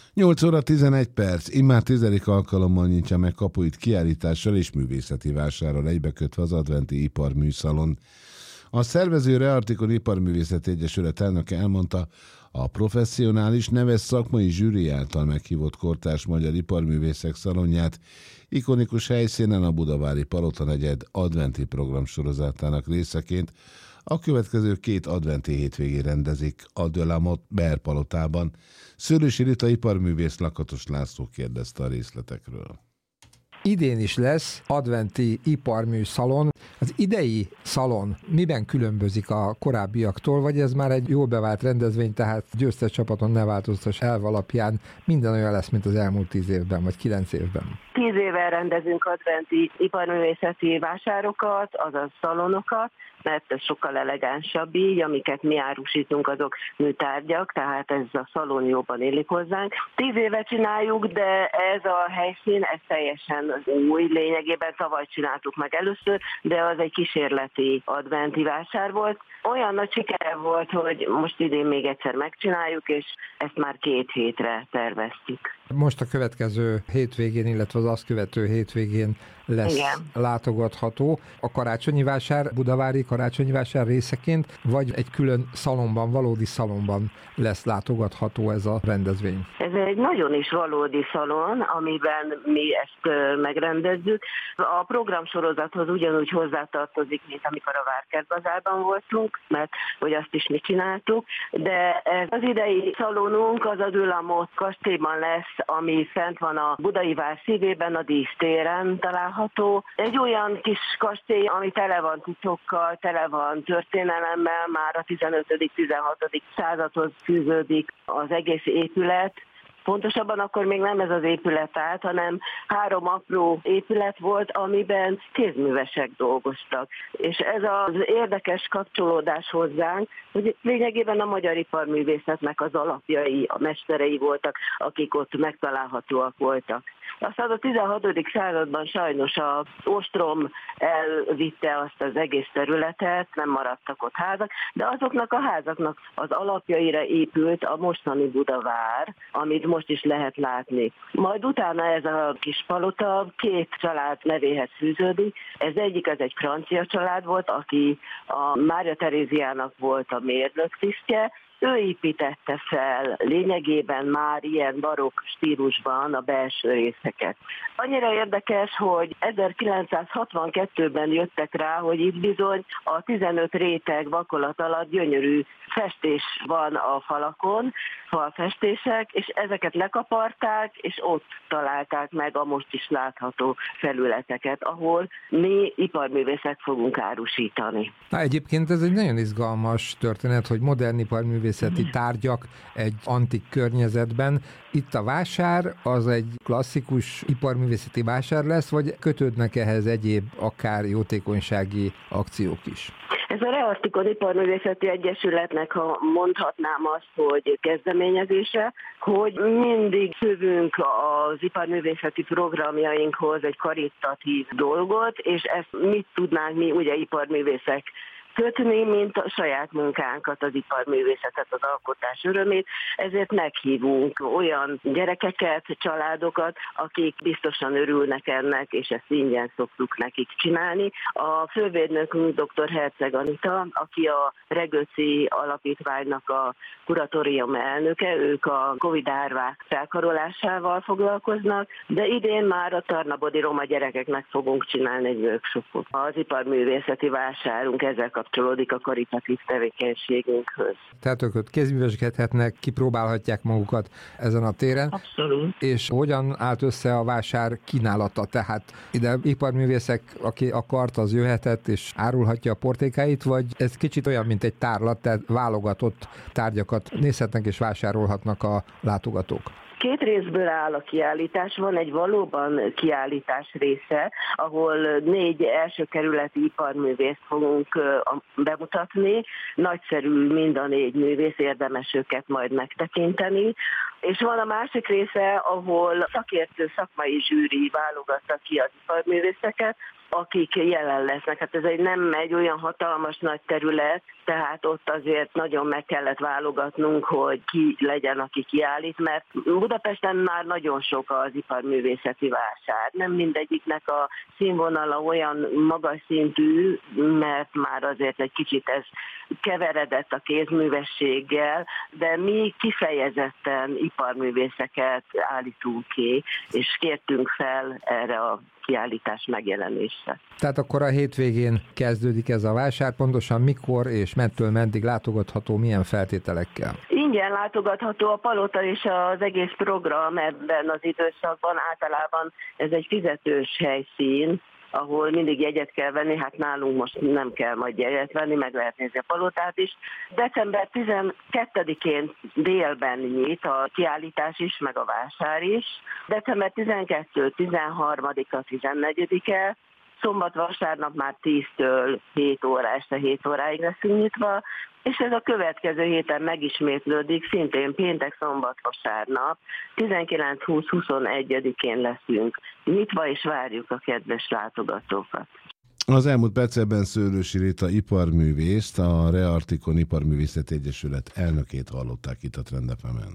8 óra 11 perc, immár 10. alkalommal nyitja meg kapuit kiállítással és művészeti vásárral egybekötve az adventi iparműszalon. A szervező Reartikon Iparművészeti Egyesület elnöke elmondta, a professzionális, neves szakmai zsűri által meghívott kortárs magyar iparművészek szalonját ikonikus helyszínen a budavári Palotanegyed adventi programsorozatának részeként a következő 2 adventi hétvégén rendezik a De la Motte Berpalotában. Szőlősi Rita iparművész, Lakatos László kérdezte a részletekről. Idén is lesz adventi iparműszalon. Az idei szalon miben különbözik a korábbiaktól, vagy ez már egy jól bevált rendezvény, tehát győztes csapaton ne változtass elv alapján minden olyan lesz, mint az elmúlt 10 évben, vagy 9 évben? 10 éve rendezünk adventi iparművészeti vásárokat, azaz szalonokat, mert ez sokkal elegánsabb így, amiket mi árusítunk, azok műtárgyak, tehát ez a szalon jobban illik hozzánk. 10 éve csináljuk, de ez a helyszín, ez teljesen új, lényegében tavaly csináltuk meg először, de az egy kísérleti adventi vásár volt. Olyan nagy sikere volt, hogy most idén még egyszer megcsináljuk, és ezt már 2 hétre terveztük. Most a következő hétvégén, illetve az azt követő hétvégén lesz látogatható. A karácsonyi vásár, budavári karácsonyi vásár részeként, vagy egy külön szalonban, valódi szalonban lesz látogatható ez a rendezvény? Ez egy nagyon is valódi szalon, amiben mi ezt megrendezzük. A programsorozathoz ugyanúgy hozzátartozik, mint amikor a Várkertbazárban voltunk, mert hogy azt is mi csináltuk, de ez az idei szalonunk az a De la Motte kastélyban lesz, ami fent van a Budai Vár szívében, a dísztéren található. Egy olyan kis kastély, ami tele van titkokkal, tele van történelemmel, már a 15.-16. századhoz fűződik az egész épület. Pontosabban akkor még nem ez az épület állt, hanem 3 apró épület volt, amiben kézművesek dolgoztak. És ez az érdekes kapcsolódás hozzánk, hogy lényegében a magyar iparművészetnek az alapjai, a mesterei voltak, akik ott megtalálhatóak voltak. Aztán a 16. században sajnos az ostrom elvitte azt az egész területet, nem maradtak ott házak, de azoknak a házaknak az alapjaira épült a mostani Budavár, amit most is lehet látni. Majd utána ez a kis palota 2 család nevéhez fűződik. Ez egyik az egy francia család volt, aki a Mária Teréziának volt a mérnök tisztje. Ő építette fel lényegében már ilyen barokk stílusban a belső részeket. Annyira érdekes, hogy 1962-ben jöttek rá, hogy itt bizony a 15 réteg vakolat alatt gyönyörű festés van a falakon, falfestések, és ezeket lekaparták, és ott találták meg a most is látható felületeket, ahol mi iparművészek fogunk árusítani. Egyébként ez egy nagyon izgalmas történet, hogy modern iparművészeti tárgyak egy antik környezetben. Itt a vásár az egy klasszikus iparművészeti vásár lesz, vagy kötődnek ehhez egyéb akár jótékonysági akciók is? Ez a Reartikon Iparművészeti Egyesületnek, ha mondhatnám azt, hogy kezdeményezése, hogy mindig szövünk az iparművészeti programjainkhoz egy karitatív dolgot, és ezt mit tudnánk mi, ugye iparművészek kötni, mint a saját munkánkat, az iparművészetet, az alkotás örömét, ezért meghívunk olyan gyerekeket, családokat, akik biztosan örülnek ennek, és ezt ingyen szoktuk nekik csinálni. A fővédnökünk dr. Herceg Anita, aki a Regőci Alapítványnak a kuratórium elnöke, ők a Covid árvák felkarolásával foglalkoznak, de idén már a tarnabodi roma gyerekeknek fogunk csinálni egy workshopot. Az iparművészeti vásárunk ezzel kapcsolódik a karitatív tevékenységünkhöz. Tehát ők kézműveskedhetnek, kipróbálhatják magukat ezen a téren. Abszolút. És hogyan állt össze a vásár kínálata? Tehát ide iparművészek, aki akart, az jöhetett és árulhatja a portékáit, vagy ez kicsit olyan, mint egy tárlat, tehát válogatott tárgyakat nézhetnek és vásárolhatnak a látogatók? 2 részből áll a kiállítás, van egy valóban kiállítás része, ahol 4 első kerületi iparművészt fogunk bemutatni. Nagyszerű mind a 4 művész, érdemes őket majd megtekinteni. És van a másik része, ahol szakértő szakmai zsűri válogatta ki az iparművészeket, akik jelen lesznek. Hát ez nem egy olyan hatalmas nagy terület, tehát ott azért nagyon meg kellett válogatnunk, hogy ki legyen, aki kiállít, mert Budapesten már nagyon sok az iparművészeti vásár. Nem mindegyiknek a színvonala olyan magas szintű, mert már azért egy kicsit ez keveredett a kézművességgel, de mi kifejezetten iparművészeket állítunk ki, és kértünk fel erre a kiállítás megjelenésre. Tehát akkor a hétvégén kezdődik ez a vásár, pontosan mikor és mettől meddig látogatható, milyen feltételekkel? Ingyen látogatható a palota és az egész program ebben az időszakban, általában ez egy fizetős helyszín, ahol mindig jegyet kell venni, hát nálunk most nem kell majd jegyet venni, meg lehet nézni a palotát is. December 12-én délben nyit a kiállítás is, meg a vásár is. December 12, 13-a, 14-e, szombat-vasárnap már 10-től 7 óra, este 7 óráig leszünk nyitva, és ez a következő héten megismétlődik, szintén péntek, szombat, vasárnap, 19-20-21-én leszünk nyitva, és várjuk a kedves látogatókat. Az elmúlt percekben Szőlősi Rita iparművészt, a Reartikon Iparművészeti Egyesület elnökét hallották itt a Trend FM-en.